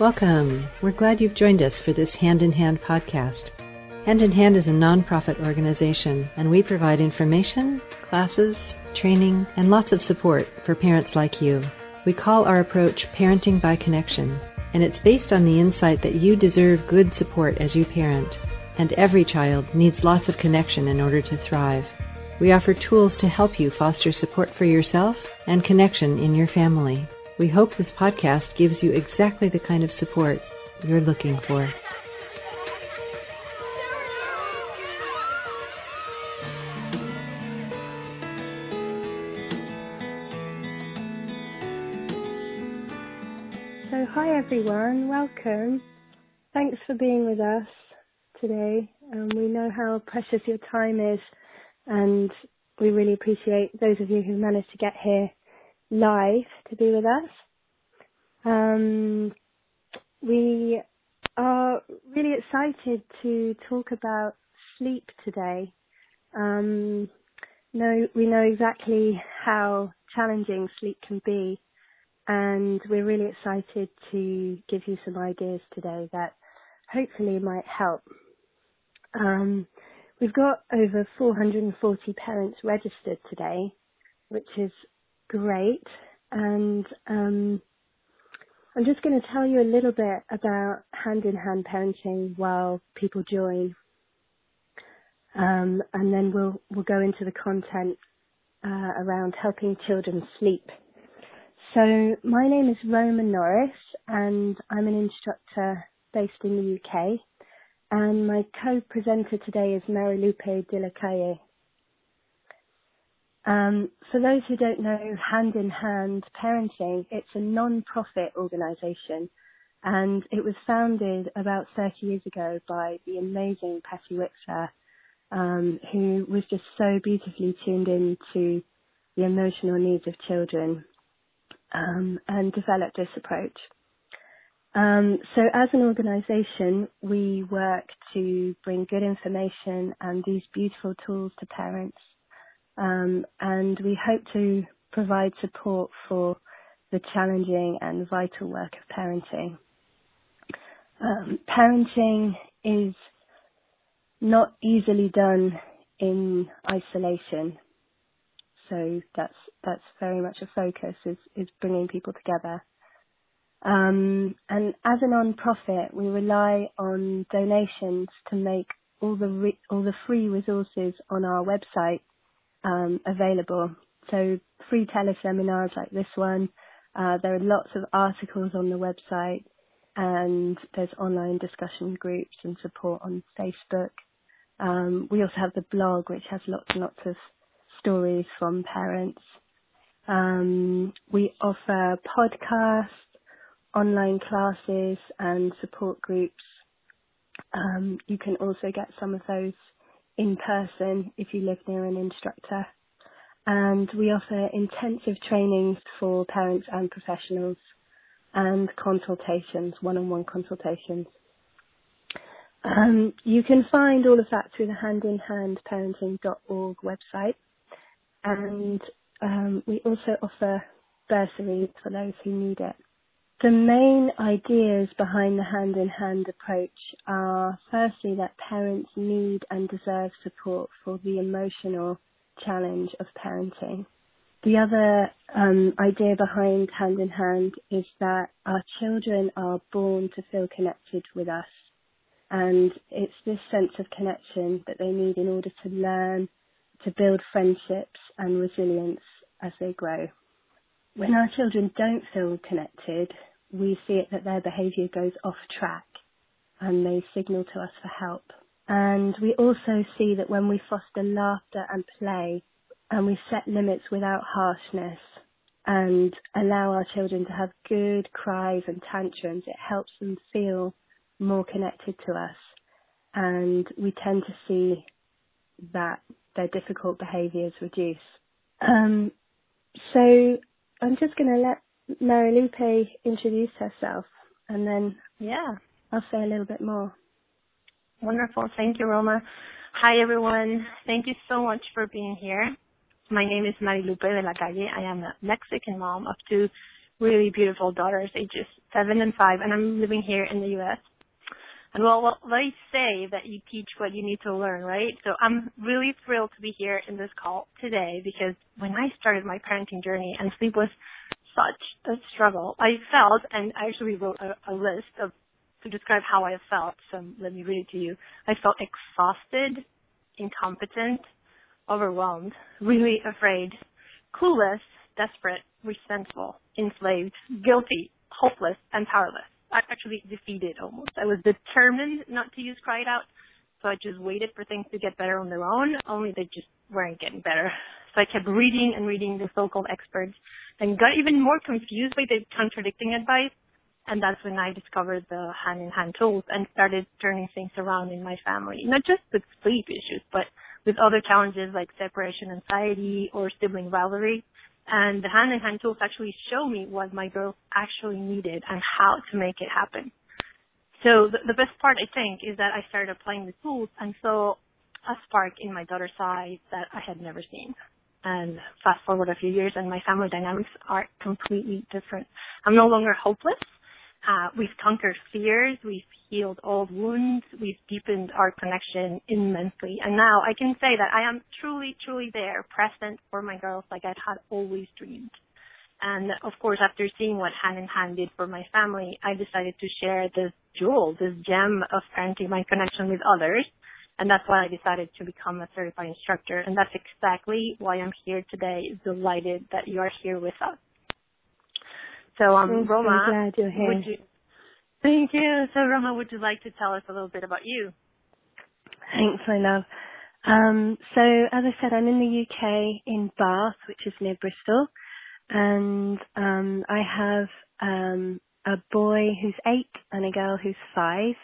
Welcome. We're glad you've joined us for this Hand in Hand podcast. Hand in Hand is a nonprofit organization, and we provide information, classes, training, and lots of support for parents like you. We call our approach Parenting by Connection, and it's based on the insight that you deserve good support as you parent, and every child needs lots of connection in order to thrive. We offer tools to help you foster support for yourself and connection in your family. We hope this podcast gives you exactly the kind of support you're looking for. So hi everyone, welcome. Thanks for being with us today. We know how precious your time is, and we really appreciate those of you who managed to get here live to be with us. We are really excited to talk about sleep today. We know exactly how challenging sleep can be, and we're really excited to give you some ideas today that hopefully might help. We've got over 440 parents registered today, which is great, and I'm just going to tell you a little bit about hand-in-hand parenting while people join, and then we'll go into the content around helping children sleep. So my name is Roma Norris, and I'm an instructor based in the UK, and my co-presenter today is Marilupe de la Calle. For those who don't know Hand in Hand Parenting, it's a non-profit organisation, and it was founded about 30 years ago by the amazing Patty Wixler, who was just so beautifully tuned into the emotional needs of children, and developed this approach. So as an organisation, we work to bring good information and these beautiful tools to parents. And we hope to provide support for the challenging and vital work of parenting. Parenting is not easily done in isolation, so that's very much a focus, is bringing people together. And as a non-profit, we rely on donations to make all the free resources on our website available. So free teleseminars like this one. There are lots of articles on the website, and there's online discussion groups and support on Facebook. We also have the blog, which has lots and lots of stories from parents. We offer podcasts, online classes, and support groups. You can also get some of those in person if you live near an instructor. And we offer intensive trainings for parents and professionals, and consultations, one-on-one consultations. You can find all of that through the handinhandparenting.org website. And we also offer bursaries for those who need it. The main ideas behind the hand-in-hand approach are firstly that parents need and deserve support for the emotional challenge of parenting. The other idea behind hand-in-hand is that our children are born to feel connected with us, and it's this sense of connection that they need in order to learn, to build friendships and resilience as they grow. When our children don't feel connected, we see it that their behaviour goes off track and they signal to us for help. And we also see that when we foster laughter and play, and we set limits without harshness and allow our children to have good cries and tantrums, it helps them feel more connected to us. And we tend to see that their difficult behaviours reduce. So I'm just going to let Marilupe introduce herself, and then I'll say a little bit more. Wonderful. Thank you, Roma. Hi, everyone. Thank you so much for being here. My name is Marilupe de la Calle. I am a Mexican mom of two really beautiful daughters, ages 7 and 5, and I'm living here in the U.S. And well, they say that you teach what you need to learn, right? So I'm really thrilled to be here in this call today because when I started my parenting journey and sleep was such a struggle, I felt, and I actually wrote a list to describe how I felt, so let me read it to you. I felt exhausted, incompetent, overwhelmed, really afraid, clueless, desperate, resentful, enslaved, guilty, hopeless, and powerless. I actually defeated almost. I was determined not to use Cry It Out, so I just waited for things to get better on their own, only they just weren't getting better. So I kept reading and reading the so-called experts and got even more confused by the contradicting advice. And that's when I discovered the hand-in-hand tools and started turning things around in my family, not just with sleep issues, but with other challenges like separation anxiety or sibling rivalry. And the hand-in-hand tools actually show me what my girls actually needed and how to make it happen. So the best part, I think, is that I started applying the tools and saw a spark in my daughter's eyes that I had never seen. And fast forward a few years and my family dynamics are completely different. I'm no longer hopeless. We've conquered fears, we've healed old wounds, we've deepened our connection immensely. And now I can say that I am truly, truly there, present for my girls like I had always dreamed. And of course, after seeing what Hand in Hand did for my family, I decided to share this jewel, this gem of parenting my connection with others. And that's why I decided to become a certified instructor. And that's exactly why I'm here today, delighted that you are here with us. So, Roma, I'm glad you're here. Thank you. So, Roma, would you like to tell us a little bit about you? Thanks, my love. So, as I said, I'm in the UK, in Bath, which is near Bristol, and I have a boy who's 8 and a girl who's 5.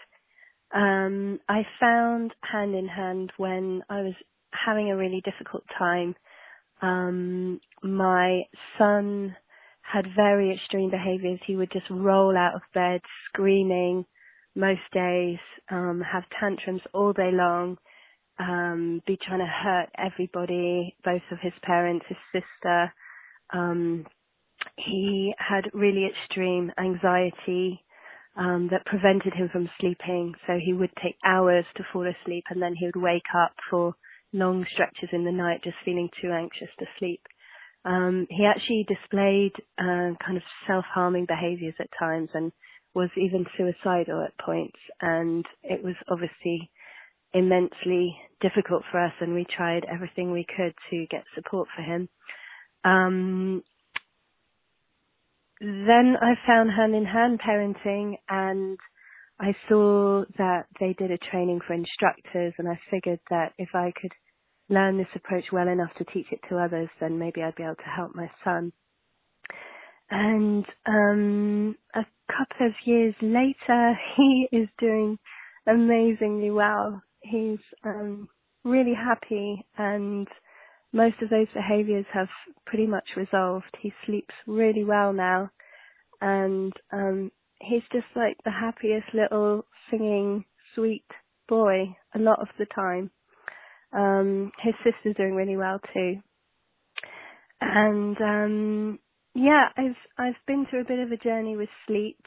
I found Hand in Hand when I was having a really difficult time. My son had very extreme behaviors. He would just roll out of bed screaming most days, have tantrums all day long, be trying to hurt everybody, both of his parents, his sister. He had really extreme anxiety that prevented him from sleeping. So he would take hours to fall asleep and then he would wake up for long stretches in the night just feeling too anxious to sleep. He actually displayed kind of self-harming behaviors at times and was even suicidal at points. And it was obviously immensely difficult for us, and we tried everything we could to get support for him. Then I found Hand in Hand parenting, and I saw that they did a training for instructors, and I figured that if I could learn this approach well enough to teach it to others, then maybe I'd be able to help my son. And a couple of years later, he is doing amazingly well. He's really happy, and most of those behaviors have pretty much resolved. He sleeps really well now, and he's just like the happiest little singing sweet boy a lot of the time. His sister's doing really well too. And I've been through a bit of a journey with sleep,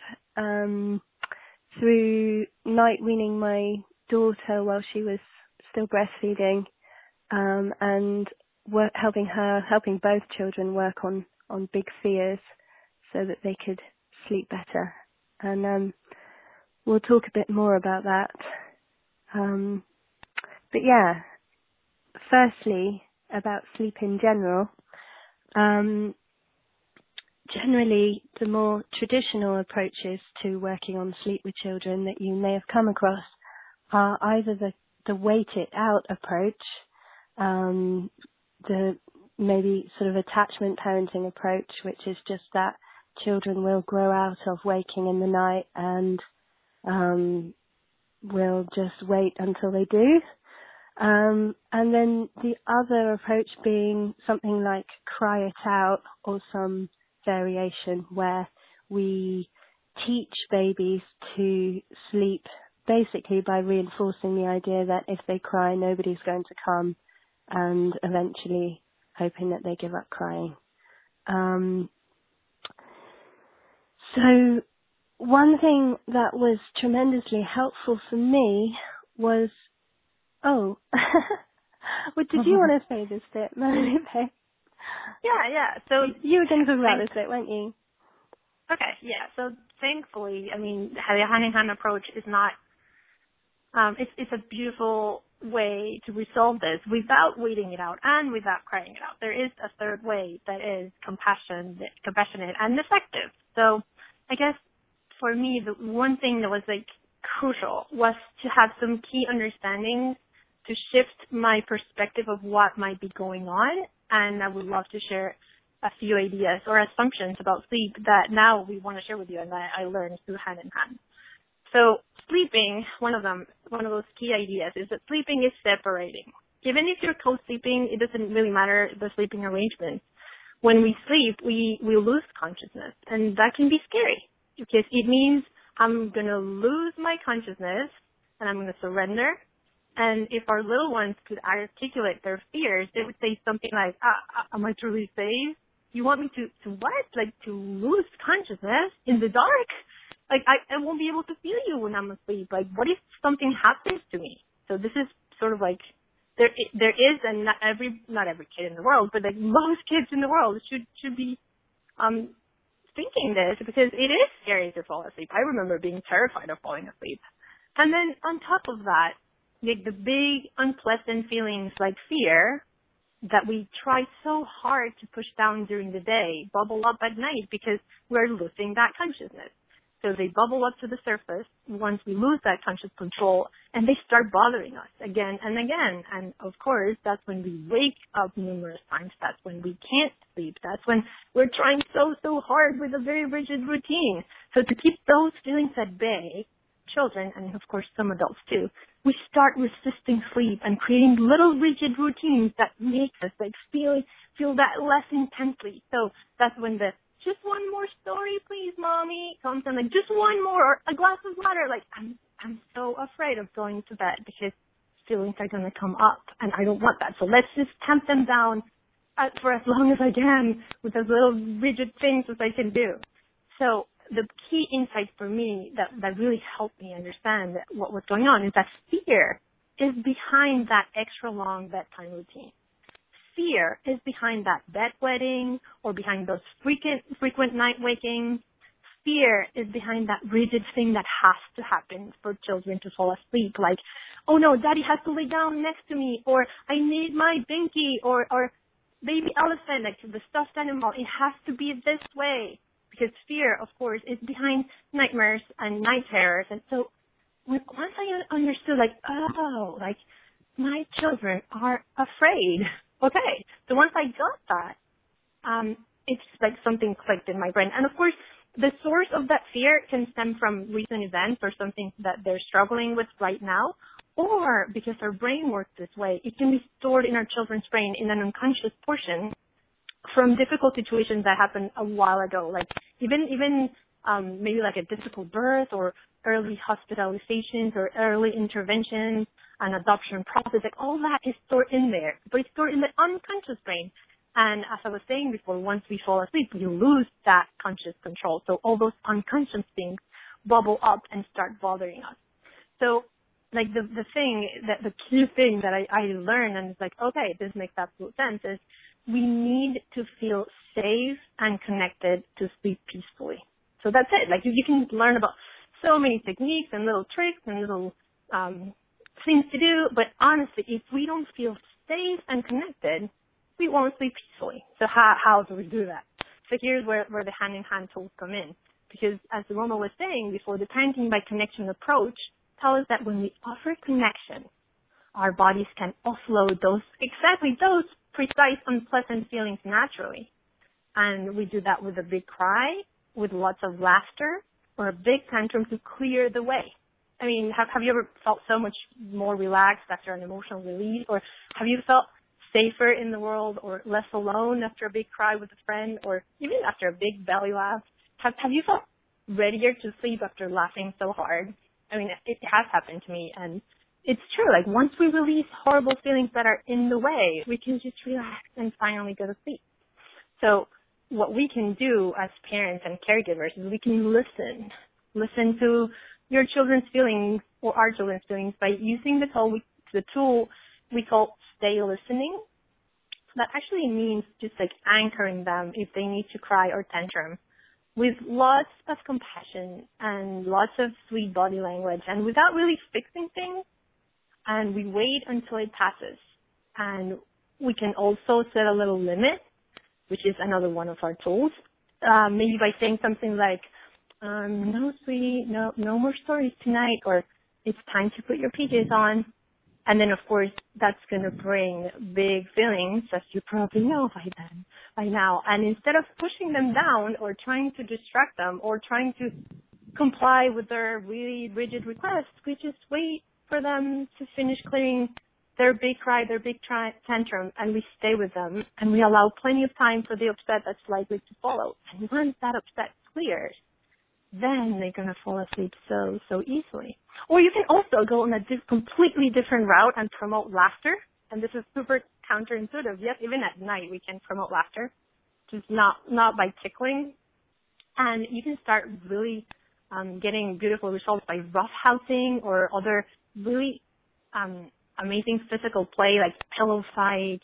through night weaning my daughter while she was still breastfeeding, and helping both children work on big fears so that they could sleep better. And we'll talk a bit more about that. But yeah, firstly, about sleep in general. Generally, the more traditional approaches to working on sleep with children that you may have come across are either the wait it out approach, the maybe sort of attachment parenting approach, which is just that children will grow out of waking in the night and will just wait until they do. And then the other approach being something like Cry It Out, or some variation where we teach babies to sleep basically by reinforcing the idea that if they cry, nobody's going to come, and eventually hoping that they give up crying. So one thing that was tremendously helpful for me was, well, did you want to say this bit, Marilyn? Yeah. So you were going to talk about this bit, weren't you? Okay, yeah. So thankfully, I mean, the hand-in-hand approach is not, it's a beautiful way to resolve this without waiting it out and without crying it out. There is a third way that is compassionate and effective. So I guess for me, the one thing that was like crucial was to have some key understandings to shift my perspective of what might be going on. And I would love to share a few ideas or assumptions about sleep that now we want to share with you and that I learned through hand in hand. So sleeping, one of those key ideas is that sleeping is separating. Even if you're co-sleeping, it doesn't really matter the sleeping arrangement. When we sleep, we lose consciousness, and that can be scary because it means I'm going to lose my consciousness and I'm going to surrender. And if our little ones could articulate their fears, they would say something like, am I truly safe? You want me to what? Like to lose consciousness in the dark? Like I won't be able to feel you when I'm asleep. Like what if something happens to me? So this is sort of like there is, and not every kid in the world, but like most kids in the world should be thinking this because it is scary to fall asleep. I remember being terrified of falling asleep. And then on top of that, like the big unpleasant feelings like fear that we try so hard to push down during the day bubble up at night because we're losing that consciousness. So they bubble up to the surface once we lose that conscious control, and they start bothering us again and again. And of course, that's when we wake up numerous times. That's when we can't sleep. That's when we're trying so hard with a very rigid routine. So to keep those feelings at bay, children, and of course some adults too, we start resisting sleep and creating little rigid routines that make us like feel that less intensely. So that's when the just one more story, please, mommy, comes and like just one more or a glass of water. Like I'm so afraid of going to bed because feelings are going to come up and I don't want that. So let's just tamp them down for as long as I can with as little rigid things as I can do. So the key insight for me that really helped me understand what was going on is that fear is behind that extra long bedtime routine. Fear is behind that bedwetting or behind those frequent night waking. Fear is behind that rigid thing that has to happen for children to fall asleep, like, oh no, daddy has to lay down next to me, or I need my binky, or baby elephant, like the stuffed animal, it has to be this way. Because fear, of course, is behind nightmares and night terrors. And so once I understood, like, oh, like my children are afraid. Okay. So once I got that, it's like something clicked in my brain. And of course, the source of that fear can stem from recent events or something that they're struggling with right now, or because our brain works this way, it can be stored in our children's brain in an unconscious portion from difficult situations that happened a while ago, like even maybe like a difficult birth or early hospitalizations or early interventions, an adoption process, like all that is stored in there, but it's stored in the unconscious brain. And as I was saying before, once we fall asleep, we lose that conscious control. So all those unconscious things bubble up and start bothering us. So like the key thing that I learned, and it's like, okay, this makes absolute sense, is we need to feel safe and connected to sleep peacefully. So that's it. Like you can learn about so many techniques and little tricks and little things to do, but honestly, if we don't feel safe and connected, we won't sleep peacefully. So how do we do that? So here's where the hand-in-hand tools come in. Because as Roma was saying before, the parenting by connection approach tells us that when we offer connection, our bodies can offload those precise unpleasant feelings naturally. And we do that with a big cry, with lots of laughter, or a big tantrum to clear the way. I mean, have you ever felt so much more relaxed after an emotional release? Or have you felt safer in the world or less alone after a big cry with a friend, or even after a big belly laugh? Have you felt readier to sleep after laughing so hard? I mean, it has happened to me, and it's true. Like, once we release horrible feelings that are in the way, we can just relax and finally go to sleep. So what we can do as parents and caregivers is we can listen to your children's feelings or our children's feelings by using the tool we call stay listening. That actually means just like anchoring them if they need to cry or tantrum with lots of compassion and lots of sweet body language and without really fixing things. And we wait until it passes. And we can also set a little limit, which is another one of our tools. Maybe by saying something like, no, sweetie, no more stories tonight, or it's time to put your PJs on. And then, of course, that's going to bring big feelings, as you probably know by now. And instead of pushing them down or trying to distract them or trying to comply with their really rigid requests, we just wait for them to finish clearing their big cry, their big tantrum, and we stay with them. And we allow plenty of time for the upset that's likely to follow. And once that upset clears, then they're going to fall asleep so easily. Or you can also go on a completely different route and promote laughter. And this is super counterintuitive. Yes, even at night we can promote laughter, just not by tickling. And you can start really getting beautiful results by roughhousing or other really amazing physical play like pillow fight.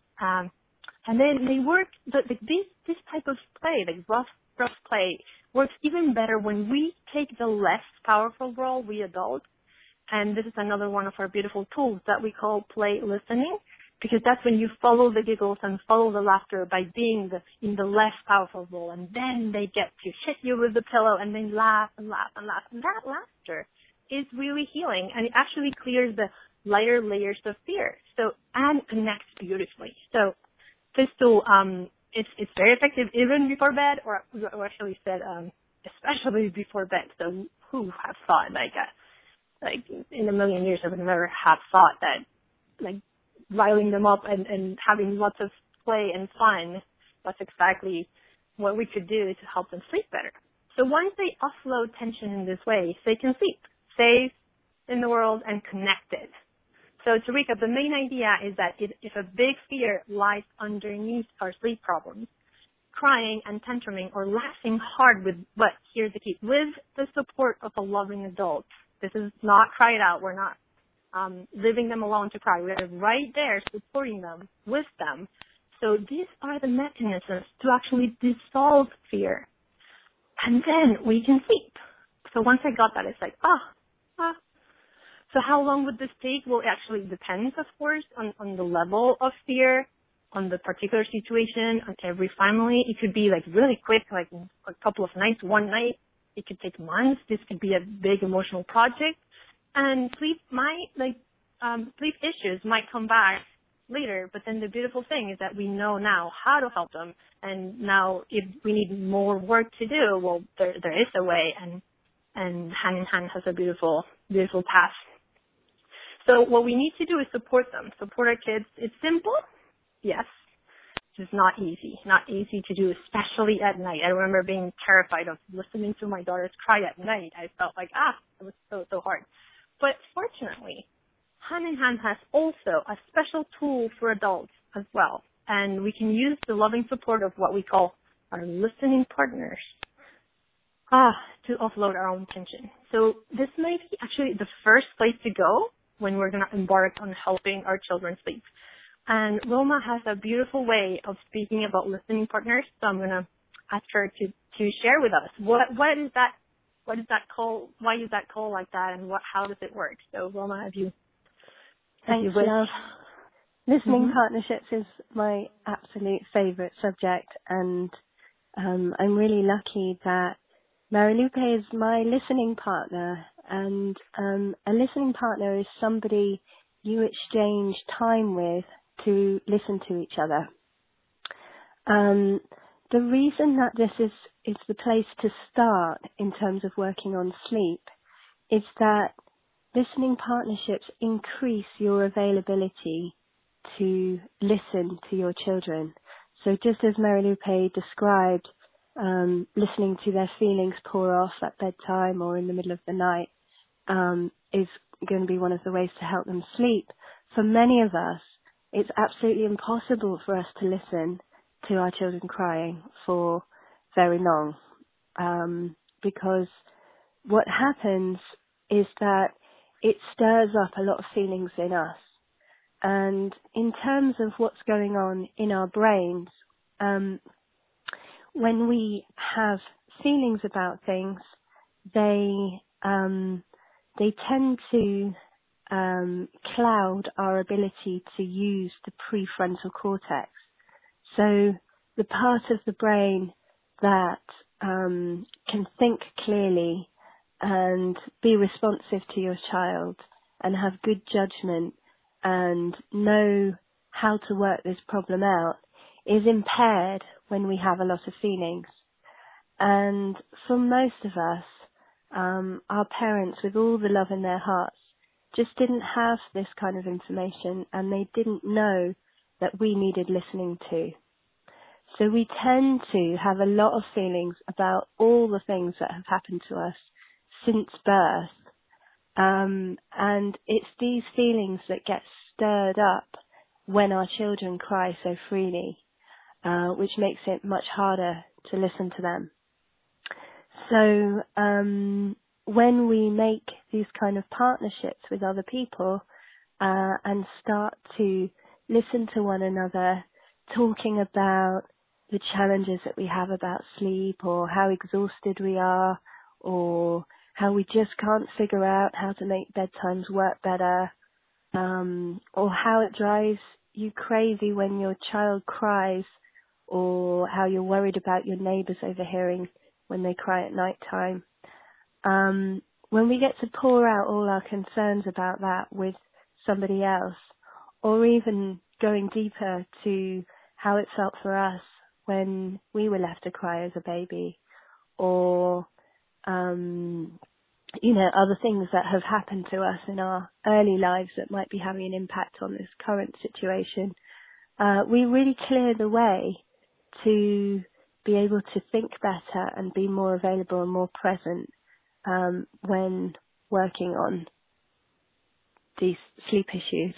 And then they work, this type of play, like rough play, works even better when we take the less powerful role, we adults. And this is another one of our beautiful tools that we call play listening, because that's when you follow the giggles and follow the laughter by being in the less powerful role. And then they get to hit you with the pillow and then laugh and laugh and laugh. And that laughter is really healing, and it actually clears the lighter layers of fear. And connects beautifully. So this tool, it's very effective even before bed, or actually said, especially before bed. So who have thought, like in a million years I would never have thought that, like, riling them up and having lots of play and fun, that's exactly what we could do to help them sleep better. So once they offload tension in this way, they can sleep safe in the world and connected. So to recap, the main idea is that if a big fear lies underneath our sleep problems, crying and tantruming or laughing hard but here's the key, with the support of a loving adult. This is not cry it out. We're not leaving them alone to cry. We're right there supporting them, with them. So these are the mechanisms to actually dissolve fear. And then we can sleep. So once I got that, it's like, So how long would this take? Well, it actually depends, of course, on the level of fear, on the particular situation, on every family. It could be like really quick, like a couple of nights, one night. It could take months. This could be a big emotional project. And sleep issues might come back later, but then the beautiful thing is that we know now how to help them. And now if we need more work to do, well, there is a way, and Hand in Hand has a beautiful, beautiful path. So what we need to do is support them, support our kids. It's simple, yes. It's not easy to do, especially at night. I remember being terrified of listening to my daughters cry at night. I felt like, it was so hard. But fortunately, Hand in Hand has also a special tool for adults as well. And we can use the loving support of what we call our listening partners to offload our own tension. So this may be actually the first place to go when we're going to embark on helping our children sleep. And Wilma has a beautiful way of speaking about listening partners, so I'm going to ask her to share with us what is that called? Why is that called like that, and how does it work? So Wilma, have you? Thanks, love. Listening partnerships is my absolute favourite subject, and I'm really lucky that Marilupe is my listening partner. And a listening partner is somebody you exchange time with to listen to each other. The reason that this is the place to start in terms of working on sleep is that listening partnerships increase your availability to listen to your children. So just as Marilupe described, listening to their feelings pour off at bedtime or in the middle of the night is going to be one of the ways to help them sleep. For many of us, it's absolutely impossible for us to listen to our children crying for very long, because what happens is that it stirs up a lot of feelings in us. And in terms of what's going on in our brains, when we have feelings about things, they tend to cloud our ability to use the prefrontal cortex. So the part of the brain that can think clearly and be responsive to your child and have good judgment and know how to work this problem out is impaired when we have a lot of feelings. And for most of us, our parents, with all the love in their hearts, just didn't have this kind of information, and they didn't know that we needed listening to. So we tend to have a lot of feelings about all the things that have happened to us since birth. And it's these feelings that get stirred up when our children cry so freely, which makes it much harder to listen to them. So when we make these kind of partnerships with other people and start to listen to one another, talking about the challenges that we have about sleep, or how exhausted we are, or how we just can't figure out how to make bedtimes work better, or how it drives you crazy when your child cries, or how you're worried about your neighbours overhearing when they cry at night time. When we get to pour out all our concerns about that with somebody else, or even going deeper to how it felt for us when we were left to cry as a baby, or other things that have happened to us in our early lives that might be having an impact on this current situation, we really clear the way to be able to think better and be more available and more present when working on these sleep issues.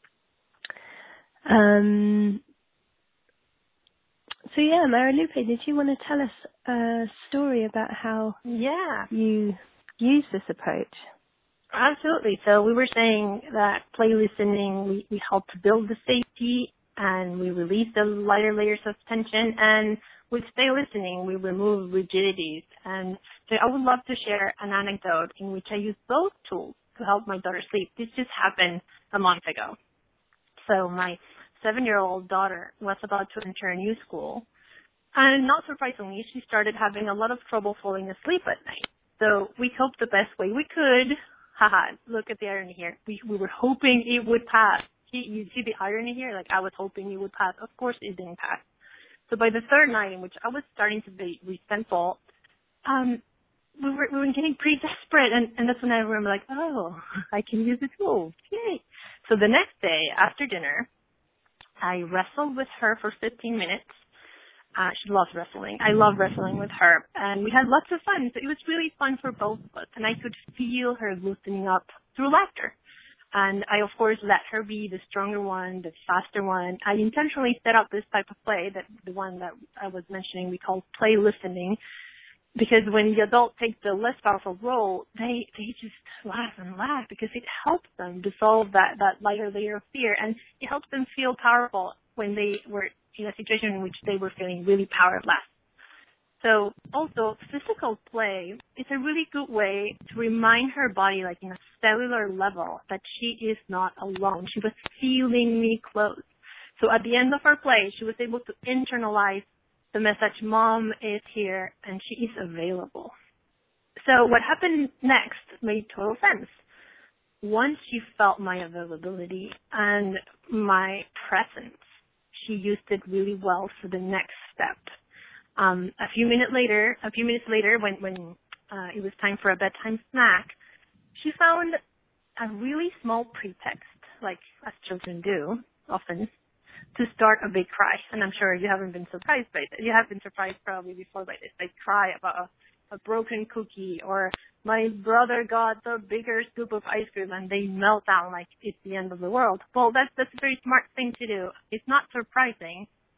So yeah, Marilupe, did you want to tell us a story about how you use this approach? Absolutely. So we were saying that play listening, we help build the safety, and we release the lighter layers of tension, and with stay listening, we remove rigidities. And so I would love to share an anecdote in which I used both tools to help my daughter sleep. This just happened a month ago. So my 7-year-old daughter was about to enter a new school, and not surprisingly, she started having a lot of trouble falling asleep at night. So we hoped the best way we could. Look at the irony here. We were hoping it would pass. You see the irony here? Like, I was hoping it would pass. Of course it didn't pass. So by the third night, in which I was starting to be resentful, we were getting pretty desperate, and that's when I remember, like, oh, I can use the tool. Yay. So the next day, after dinner, I wrestled with her for 15 minutes. She loves wrestling. I love wrestling with her. And we had lots of fun. So it was really fun for both of us. And I could feel her loosening up through laughter. And I, of course, let her be the stronger one, the faster one. I intentionally set up this type of play, that the one that I was mentioning we call play listening, because when the adult takes the less powerful role, they just laugh and laugh, because it helps them dissolve that lighter layer of fear, and it helps them feel powerful when they were in a situation in which they were feeling really powerless. So also, physical play is a really good way to remind her body, like in a cellular level, that she is not alone. She was feeling me close. So at the end of her play, she was able to internalize the message, Mom is here and she is available. So what happened next made total sense. Once she felt my availability and my presence, she used it really well for the next step. A few minutes later, when it was time for a bedtime snack, she found a really small pretext, like as children do often, to start a big cry. And I'm sure you haven't been surprised by this. You have been surprised probably before by this. They cry about a broken cookie, or my brother got the bigger scoop of ice cream, and they melt down like it's the end of the world. Well, that's a very smart thing to do. It's not surprising.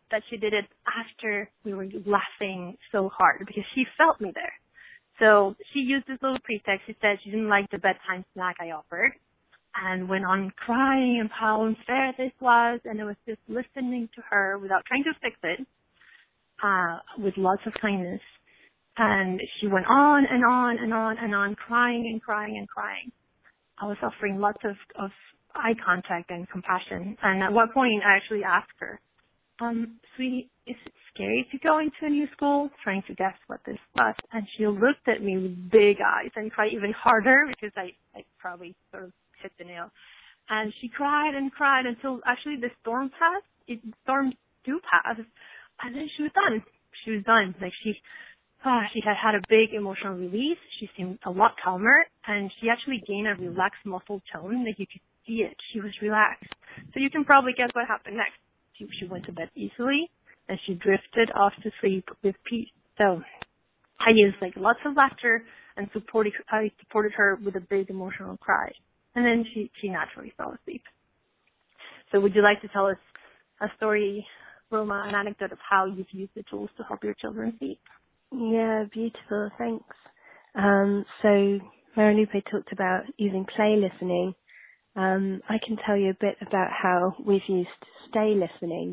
that she did it after we were laughing so hard because she felt me there. So she used this little pretext. She said she didn't like the bedtime snack I offered and went on crying and how unfair this was. And it was just listening to her without trying to fix it, with lots of kindness. And she went on and on and on and on, crying and crying and crying. I was offering lots of eye contact and compassion. And at one point, I actually asked her, sweetie, is it scary to go into a new school? Trying to guess what this was. And she looked at me with big eyes and cried even harder because I probably sort of hit the nail. And she cried and cried until actually the storm passed. Storms do pass. And then she was done. She was done. Like she had a big emotional release. She seemed a lot calmer, and she actually gained a relaxed muscle tone. Like you could see it. She was relaxed. So you can probably guess what happened next. She went to bed easily, and she drifted off to sleep with peace. So I used like lots of laughter and I supported her with a big emotional cry, and then she naturally fell asleep. So would you like to tell us a story, Roma, an anecdote of how you've used the tools to help your children sleep? Yeah, beautiful. Thanks. So Marilupe talked about using play listening. I can tell you a bit about how we've used stay listening.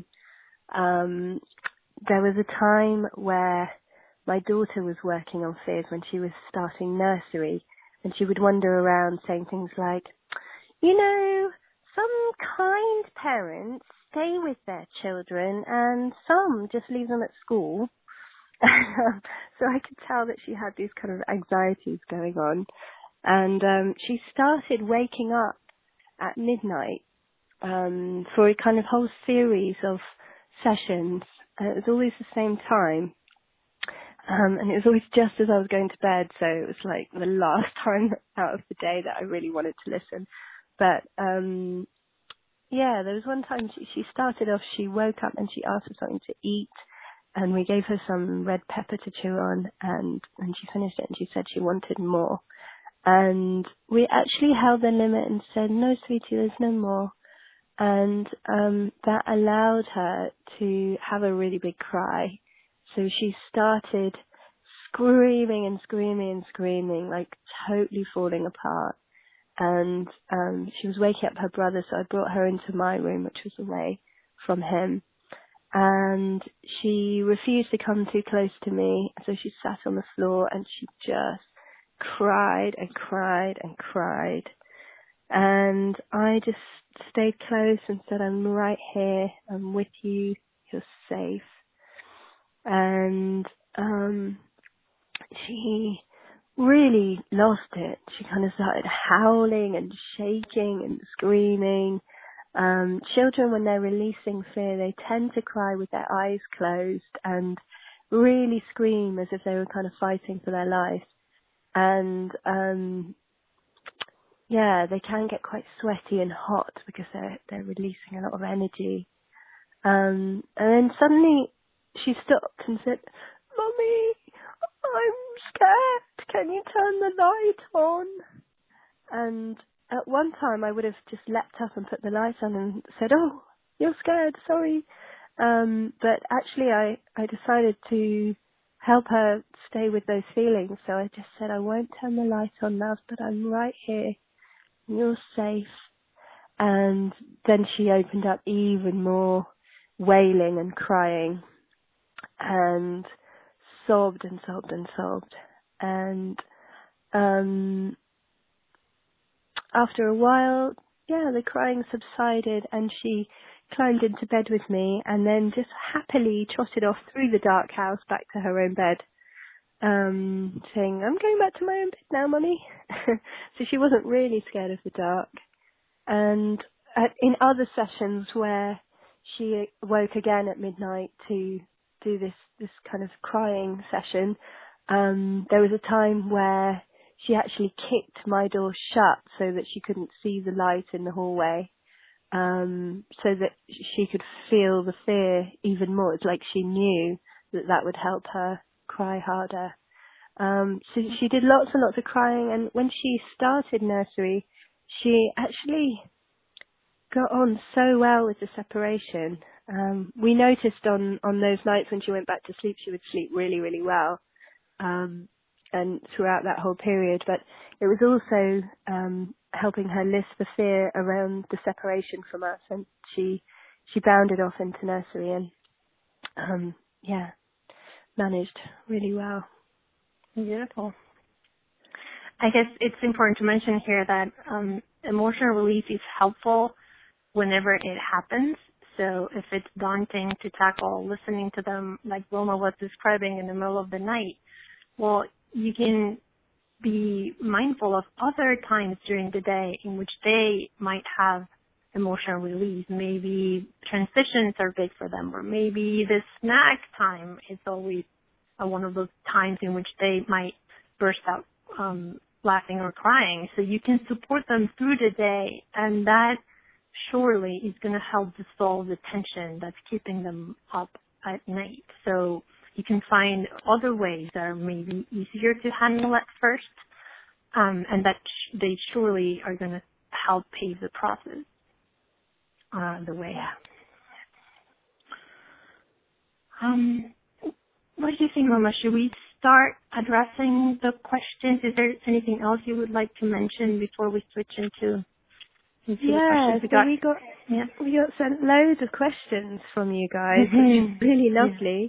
There was a time where my daughter was working on fears when she was starting nursery, and she would wander around saying things like, some kind parents stay with their children and some just leave them at school. So I could tell that she had these kind of anxieties going on. And she started waking up at midnight for a kind of whole series of sessions. It was always the same time. And it was always just as I was going to bed, so it was like the last time out of the day that I really wanted to listen. But there was one time she started off, she woke up and she asked for something to eat. And we gave her some red pepper to chew on, and she finished it, and she said she wanted more. And we actually held the limit and said, no, sweetie, there's no more. And that allowed her to have a really big cry. So she started screaming and screaming and screaming, like totally falling apart. And she was waking up her brother, so I brought her into my room, which was away from him. And she refused to come too close to me, so she sat on the floor and she just cried and cried and cried. And I just stayed close and said, I'm right here, I'm with you, you're safe. And she really lost it. She kind of started howling and shaking and screaming. Children, when they're releasing fear, they tend to cry with their eyes closed and really scream as if they were kind of fighting for their life. And they can get quite sweaty and hot because they're releasing a lot of energy. And then suddenly she stopped and said, Mummy, I'm scared. Can you turn the light on? And at one time I would have just leapt up and put the light on and said, oh, you're scared, sorry. But actually I decided to help her stay with those feelings. So I just said, I won't turn the light on, love, but I'm right here. You're safe. And then she opened up even more, wailing and crying, and sobbed and sobbed and sobbed. And after a while, the crying subsided, and she climbed into bed with me and then just happily trotted off through the dark house back to her own bed, saying, I'm going back to my own bed now, Mummy. So she wasn't really scared of the dark. And in other sessions where she woke again at midnight to do this kind of crying session, there was a time where she actually kicked my door shut so that she couldn't see the light in the hallway, so that she could feel the fear even more. It's like she knew that would help her cry harder. So she did lots and lots of crying, and when she started nursery, she actually got on so well with the separation. We noticed on those nights when she went back to sleep, she would sleep really, really well, and throughout that whole period. But it was also helping her lift the fear around the separation from us, and she bounded off into nursery and managed really well. Beautiful. I guess it's important to mention here that emotional release is helpful whenever it happens. So if it's daunting to tackle listening to them, like Wilma was describing, in the middle of the night, well, you can be mindful of other times during the day in which they might have emotional release. Maybe transitions are big for them, or maybe the snack time is always one of those times in which they might burst out laughing or crying. So you can support them through the day, and that surely is going to help dissolve the tension that's keeping them up at night. So you can find other ways that are maybe easier to handle at first, and that they surely are going to help pave the process the way. What do you think, Mama? Should we start addressing the questions? Is there anything else you would like to mention before we switch into the questions we got sent loads of questions from you guys, which is really lovely.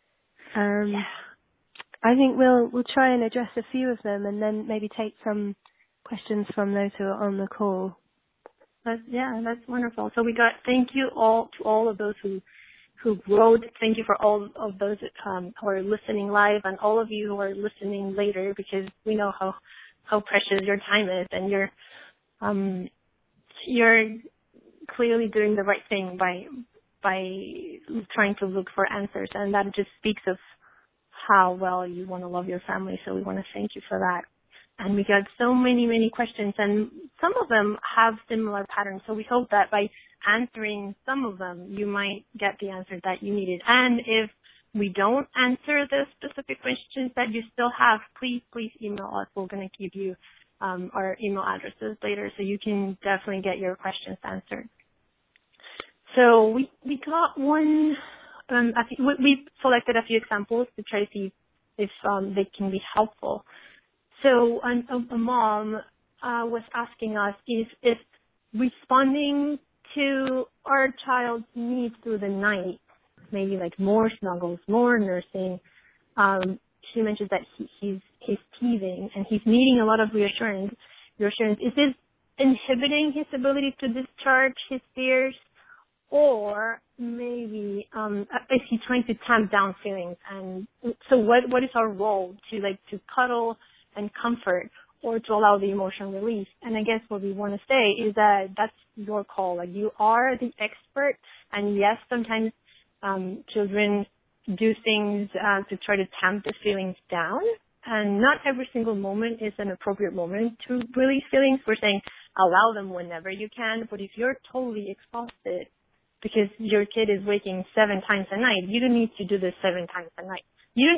I think we'll try and address a few of them, and then maybe take some questions from those who are on the call. That's wonderful. So we got thank you all to all of those who wrote. Thank you for all of those who are listening live, and all of you who are listening later, because we know how precious your time is, and you're clearly doing the right thing by trying to look for answers, and that just speaks of how well you want to love your family. So we want to thank you for that. And we got so many questions, and some of them have similar patterns. So we hope that by answering some of them, you might get the answer that you needed. And if we don't answer the specific questions that you still have, please email us. We're going to give you our email addresses later, so you can definitely get your questions answered. So we got one. We selected a few examples to try to see if they can be helpful. So a mom was asking us if responding to our child's needs through the night, maybe like more snuggles, more nursing. She mentions that he's teething and he's needing a lot of reassurance. Is this inhibiting his ability to discharge his fears, or maybe is he trying to tamp down feelings? And so what is our role to cuddle and comfort, or to allow the emotional release? And I guess what we want to say is that that's your call. Like, you are the expert, and yes, sometimes children do things to try to tamp the feelings down, and not every single moment is an appropriate moment to release feelings. We're saying allow them whenever you can, but if you're totally exhausted because your kid is waking 7 times a night, you don't need to do this 7 times a night.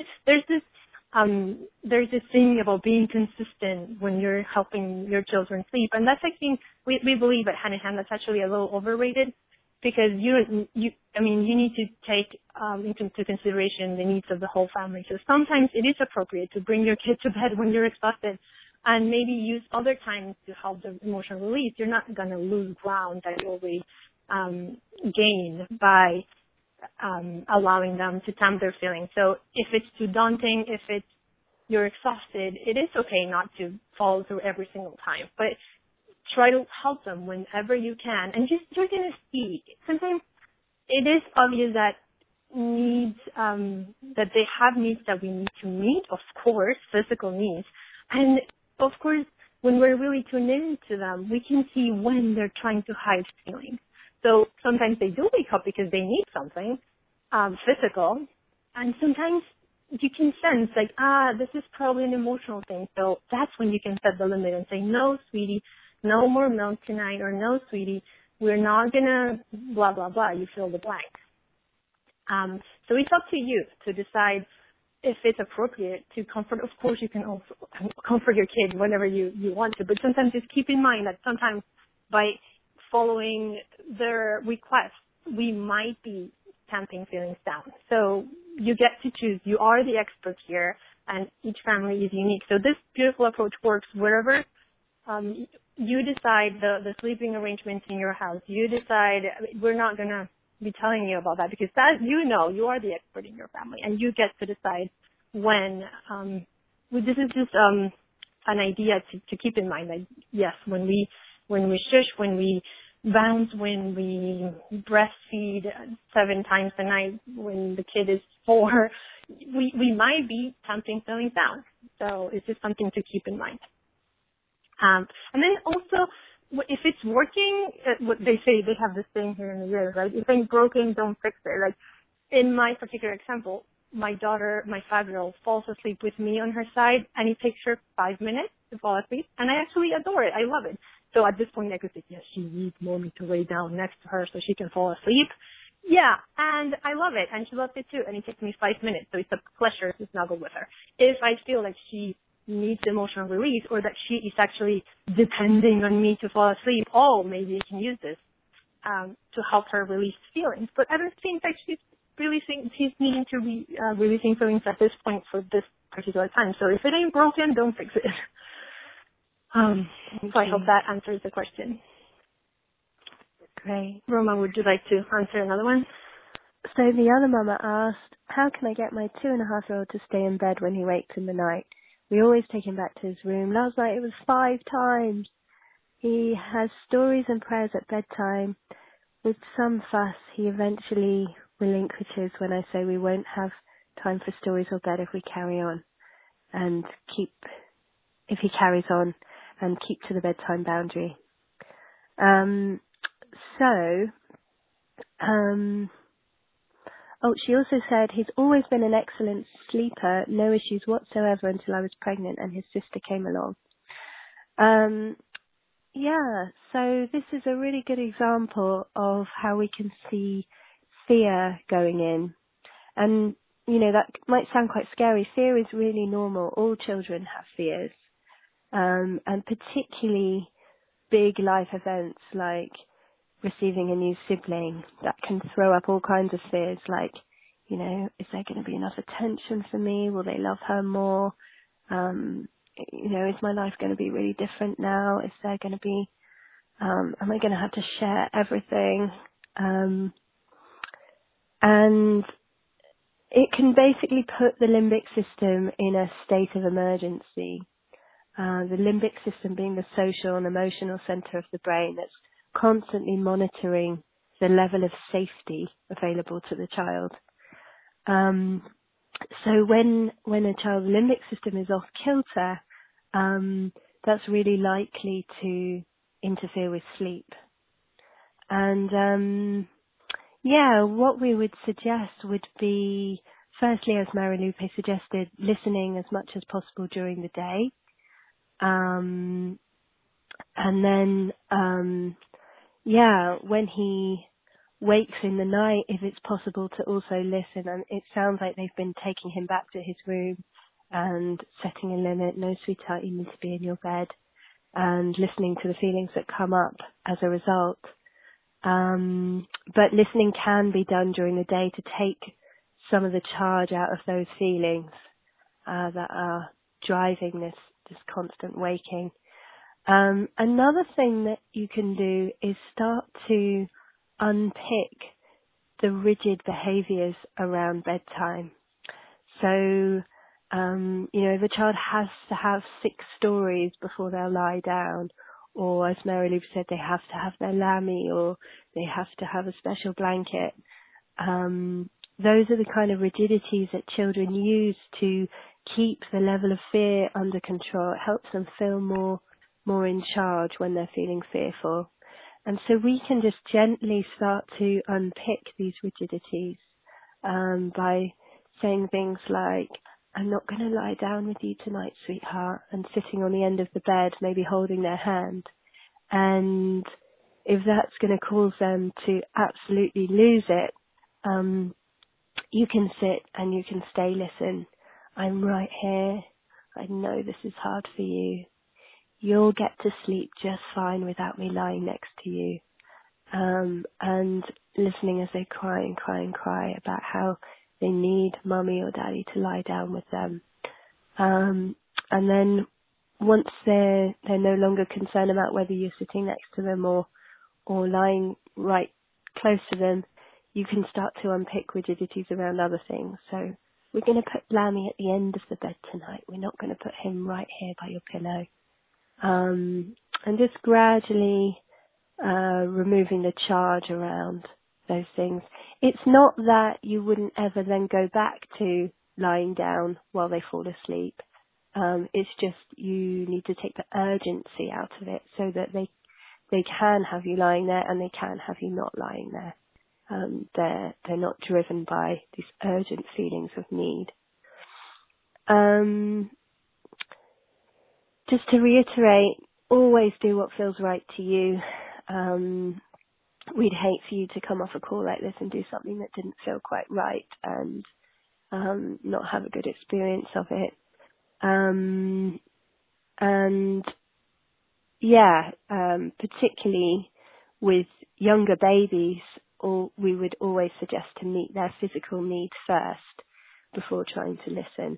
There's this thing about being consistent when you're helping your children sleep, and that's, I think, we believe at Hand in Hand that's actually a little overrated, because you need to take into consideration the needs of the whole family. So sometimes it is appropriate to bring your kid to bed when you're exhausted, and maybe use other times to help the emotional release. You're not going to lose ground that you already gain by allowing them to tamp their feelings. So if it's too daunting, if you're exhausted, it is okay not to follow through every single time, but try to help them whenever you can. And you're going to see, sometimes it is obvious that needs, that they have needs that we need to meet, of course, physical needs. And of course, when we're really tuned into them, we can see when they're trying to hide feelings. So sometimes they do wake up because they need something physical, and sometimes you can sense this is probably an emotional thing. So that's when you can set the limit and say, no, sweetie, no more milk tonight, or no, sweetie, we're not gonna blah blah blah. You fill the blank. So it's up to you to decide if it's appropriate to comfort. Of course, you can also comfort your kid whenever you want to, but sometimes just keep in mind that sometimes by following their requests, we might be tamping feelings down. So you get to choose. You are the expert here, and each family is unique. So this beautiful approach works wherever you decide the sleeping arrangements in your house. You decide. We're not going to be telling you about that because that, you are the expert in your family, and you get to decide when. This is just an idea to keep in mind that yes, when we shush, when we bounce, when we breastfeed 7 times a night when the kid is 4, we might be tamping feelings down. So it's just something to keep in mind. And then also, if it's working, what they say, they have this thing here in the US, right? If it's broken, don't fix it. Like in my particular example, my daughter, my 5-year-old, falls asleep with me on her side, and it takes her 5 minutes to fall asleep, and I actually adore it. I love it. So at this point, I could say, yes, she needs mommy to lay down next to her so she can fall asleep. Yeah, and I love it, and she loves it too, and it takes me 5 minutes, so it's a pleasure to snuggle with her. If I feel like she needs emotional release or that she is actually depending on me to fall asleep, maybe I can use this to help her release feelings. But I don't think that she's needing to be releasing feelings at this point for this particular time. So if it ain't broken, don't fix it. So I hope that answers the question. Great. Roma, would you like to answer another one? So the other mama asked, how can I get my 2.5-year-old to stay in bed when he wakes in the night? We always take him back to his room. Last night it was 5 times. He has stories and prayers at bedtime. With some fuss, he eventually relinquishes when I say we won't have time for stories or bed if we carry on and if he carries on and keep to the bedtime boundary. She also said he's always been an excellent sleeper, no issues whatsoever until I was pregnant and his sister came along. So this is a really good example of how we can see fear going in. And, that might sound quite scary. Fear is really normal. All children have fears. And particularly big life events like receiving a new sibling that can throw up all kinds of fears like, is there going to be enough attention for me? Will they love her more? Is my life going to be really different now? Is there going to be, am I going to have to share everything? And it can basically put the limbic system in a state of emergency. The limbic system being the social and emotional center of the brain that's constantly monitoring the level of safety available to the child. So when a child's limbic system is off kilter, that's really likely to interfere with sleep. And what we would suggest would be, firstly, as Marilupe suggested, listening as much as possible during the day. And then, when he wakes in the night, if it's possible to also listen. And it sounds like they've been taking him back to his room and setting a limit. No, sweetheart, you need to be in your bed, and listening to the feelings that come up as a result. But listening can be done during the day to take some of the charge out of those feelings that are driving this constant waking. Another thing that you can do is start to unpick the rigid behaviors around bedtime. So, if a child has to have 6 stories before they'll lie down, or as Mary Lou said, they have to have their lammy, or they have to have a special blanket. Those are the kind of rigidities that children use to keep the level of fear under control. It helps them feel more in charge when they're feeling fearful. And so we can just gently start to unpick these rigidities by saying things like, I'm not going to lie down with you tonight, sweetheart, and sitting on the end of the bed, maybe holding their hand. And if that's going to cause them to absolutely lose it, you can sit and you can stay, listen. I'm right here. I know this is hard for you. You'll get to sleep just fine without me lying next to you. and listening as they cry and cry and cry about how they need mummy or daddy to lie down with them. And then once they're no longer concerned about whether you're sitting next to them or lying right close to them, you can start to unpick rigidities around other things. So we're going to put Lammy at the end of the bed tonight. We're not going to put him right here by your pillow. And just gradually removing the charge around those things. It's not that you wouldn't ever then go back to lying down while they fall asleep. It's just you need to take the urgency out of it so that they can have you lying there and they can have you not lying there. They're not driven by these urgent feelings of need. Just to reiterate, always do what feels right to you. We'd hate for you to come off a call like this and do something that didn't feel quite right and not have a good experience of it. Particularly with younger babies, we would always suggest to meet their physical needs first before trying to listen.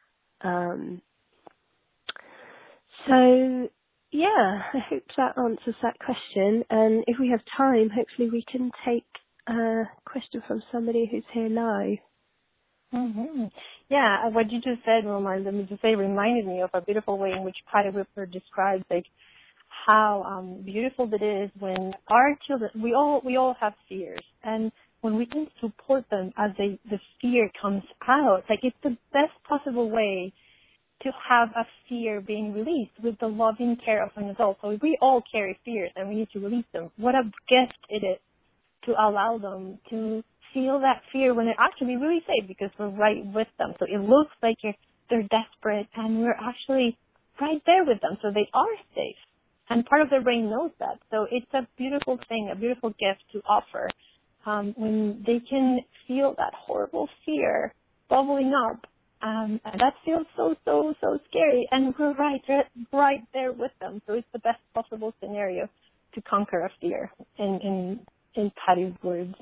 I hope that answers that question. And if we have time, hopefully we can take a question from somebody who's here live. Mm-hmm. Yeah, what you just said, reminded me of a beautiful way in which Patty Whipper describes how beautiful it is when our children, we all have fears, and when we can support them as the fear comes out, it's the best possible way to have a fear being released with the loving care of an adult. So we all carry fears and we need to release them. What a gift it is to allow them to feel that fear when they're actually really safe because we're right with them. So it looks like they're desperate and we're actually right there with them. So they are safe. And part of their brain knows that. So it's a beautiful thing, a beautiful gift to offer when they can feel that horrible fear bubbling up. And that feels so scary. And we're right there with them. So it's the best possible scenario to conquer a fear in Patty's words.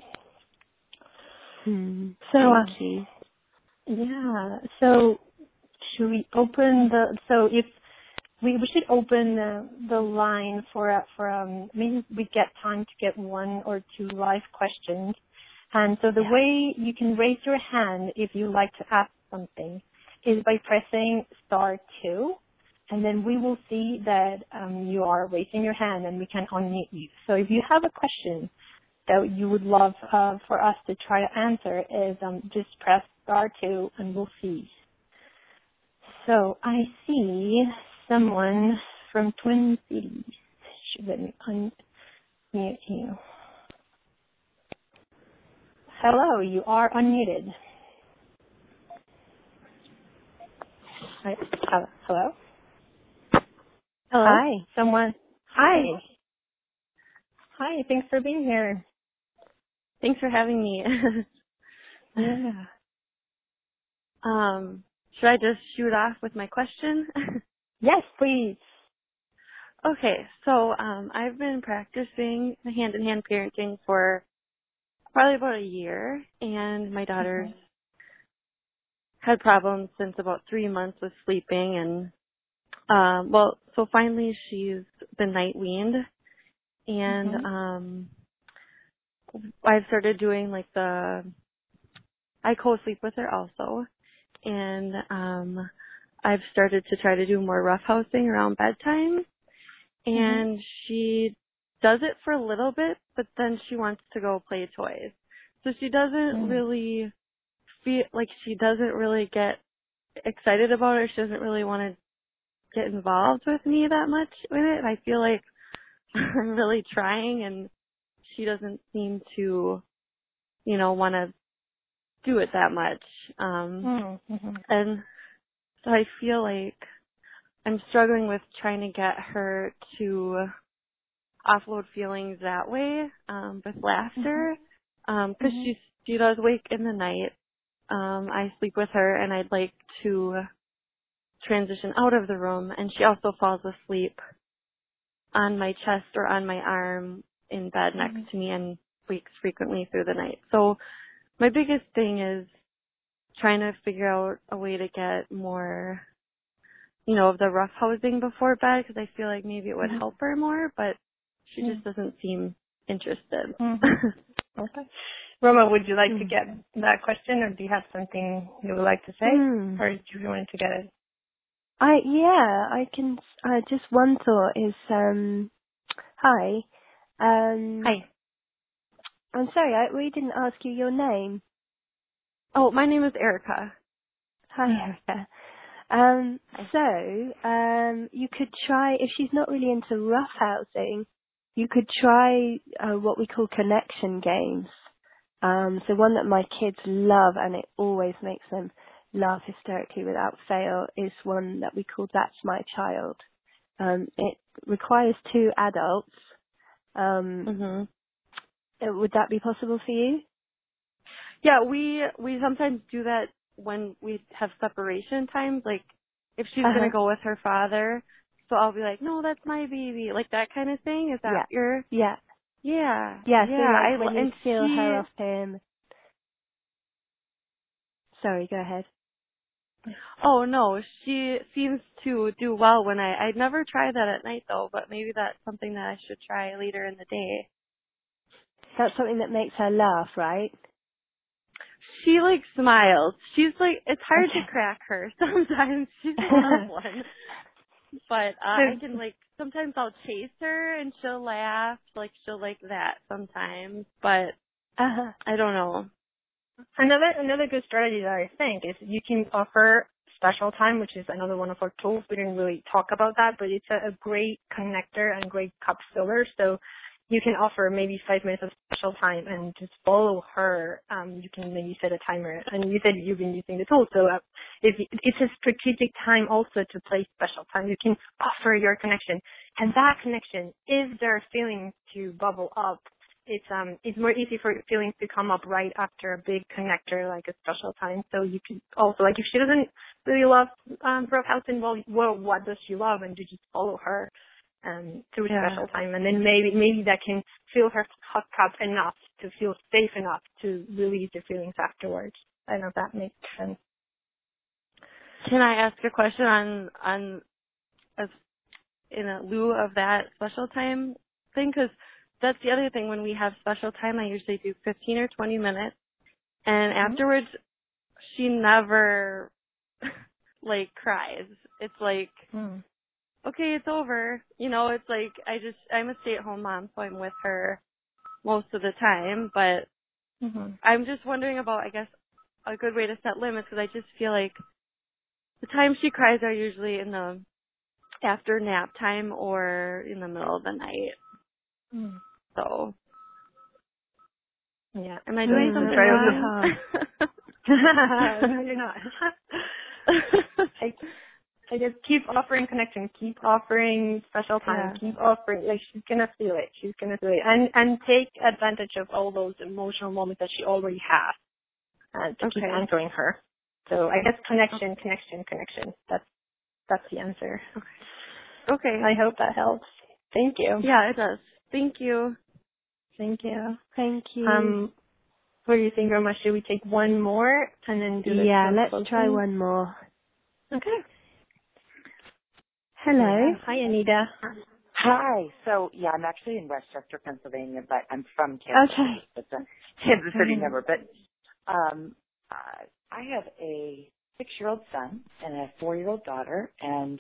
Thank you. Yeah. So should we open if we should open the line for maybe we get time to get one or two live questions. And so the way you can raise your hand if you like to ask something is by pressing *2, and then we will see that you are raising your hand and we can unmute you. So if you have a question that you would love for us to try to answer, is just press *2 and we'll see. So I see someone from Twin Cities. Let me unmute you. Hello, you are unmuted. Hi. Hello? Hello? Hi. Someone? Hi. Hi, thanks for being here. Thanks for having me. Yeah. Should I just shoot off with my question? Yes, please. Okay, so I've been practicing hand-in-hand parenting for probably about a year, and my daughter's had problems since about 3 months with sleeping, and so finally she's been night weaned, and I've started doing I co-sleep with her also, and I've started to try to do more roughhousing around bedtime, and she does it for a little bit, but then she wants to go play toys. So she doesn't really feel like she doesn't really get excited about it. She doesn't really want to get involved with me that much with it. I feel like I'm really trying, and she doesn't seem to, want to do it that much. And so I feel like I'm struggling with trying to get her to offload feelings that way, with laughter, because she does wake in the night. I sleep with her, and I'd like to transition out of the room, and she also falls asleep on my chest or on my arm in bed next to me and wakes frequently through the night. So my biggest thing is trying to figure out a way to get more, of the rough housing before bed, because I feel like maybe it would help her more, but she just doesn't seem interested. Okay. Roma, would you like to get that question, or do you have something you would like to say, or do you want to get it? I can. Just one thought is, hi. Hi. I'm sorry, we didn't ask you your name. Oh, my name is Erica. Hi, Erica. You could try, if she's not really into rough housing, you could try what we call connection games. So one that my kids love, and it always makes them laugh hysterically without fail, is one that we call That's My Child. It requires 2 adults. Would that be possible for you? Yeah, we sometimes do that when we have separation times, like if she's going to go with her father. So I'll be like, no, that's my baby, like that kind of thing. Is that your? Yeah. Yeah. So like when you feel her off him. Sorry, go ahead. Oh no, she seems to do well when I'd never tried that at night though, but maybe that's something that I should try later in the day. That's something that makes her laugh, right? She like smiles. She's like, it's hard to crack her sometimes. She's a tough one. But I can like, sometimes I'll chase her and she'll laugh. Like she'll like that sometimes. But I don't know. Another good strategy that I think is you can offer special time, which is another one of our tools. We didn't really talk about that, but it's a great connector and great cup filler. So you can offer maybe 5 minutes of special time and just follow her. You can maybe set a timer. And you said you've been using the tool. So it's a strategic time also to play special time. You can offer your connection. And that connection, if there are feelings to bubble up, it's more easy for feelings to come up right after a big connector like a special time. So you can also, like if she doesn't really love rough housing, well, what does she love? And you just follow her through special time, and then maybe that can fill her cup enough to feel safe enough to release the feelings afterwards. I don't know if that makes sense. Can I ask a question on as in a lieu of that special time thing? Because that's the other thing. When we have special time, I usually do 15 or 20 minutes, and afterwards, she never like cries. It's like. Okay, it's over. It's like I'm a stay-at-home mom, so I'm with her most of the time, but I'm just wondering about, I guess, a good way to set limits, because I just feel like the times she cries are usually in the after nap time or in the middle of the night. So, yeah. Am I doing something wrong? No, you're not. I just keep offering connection, keep offering special time, keep offering, like she's gonna feel it. And take advantage of all those emotional moments that she already has to keep anchoring her. So I guess connection. That's the answer. Okay. I hope that helps. Thank you. Yeah, it does. Thank you. Thank you. What do you think, Roma? Should we take one more and then do this? Yeah, let's try one more. Okay. Hello. Yeah. Hi, Anita. Hi. So, I'm actually in Westchester, Pennsylvania, but I'm from Kansas City. It's a Kansas City number. But I have a 6-year-old son and a 4-year-old daughter, and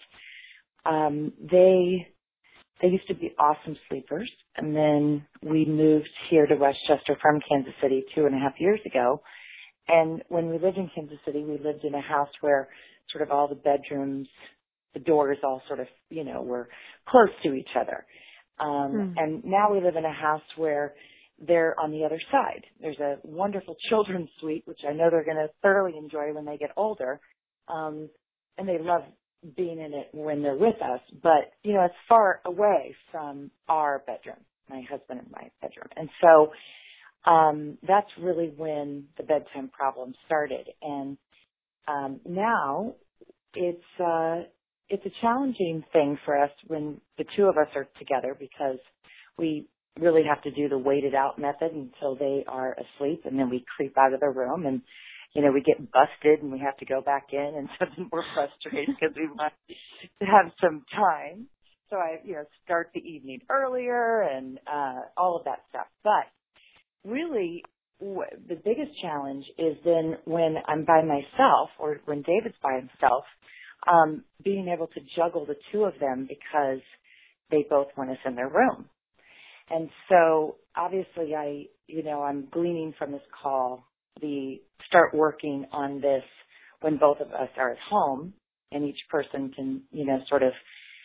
they used to be awesome sleepers. And then we moved here to Westchester from Kansas City 2.5 years ago. And when we lived in Kansas City, we lived in a house where sort of all the bedrooms, the doors all sort of, were close to each other. And now we live in a house where they're on the other side. There's a wonderful children's suite, which I know they're going to thoroughly enjoy when they get older. And they love being in it when they're with us. But, it's far away from our bedroom, my husband and my bedroom. And so that's really when the bedtime problem started. And now it's a challenging thing for us when the two of us are together, because we really have to do the waited out method until they are asleep, and then we creep out of the room and, we get busted and we have to go back in, and so then we're frustrated because we want to have some time. So I, start the evening earlier and all of that stuff. But really, the biggest challenge is then when I'm by myself or when David's by himself, being able to juggle the two of them because they both want us in their room. And so obviously I'm gleaning from this call start working on this when both of us are at home and each person can, sort of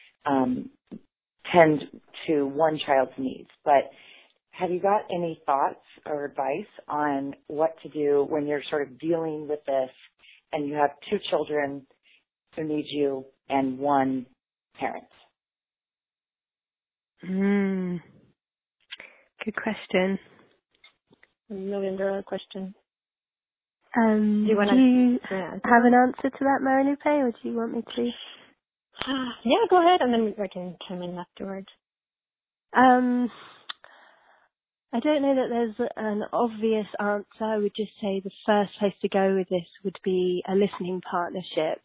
tend to one child's needs. But have you got any thoughts or advice on what to do when you're sort of dealing with this and you have two children who need you and one parent? Good question. $1 million question. Do you have an answer to that, Marilupe, or do you want me to? Yeah, go ahead, and then I can chime in afterwards. I don't know that there's an obvious answer. I would just say the first place to go with this would be a listening partnership.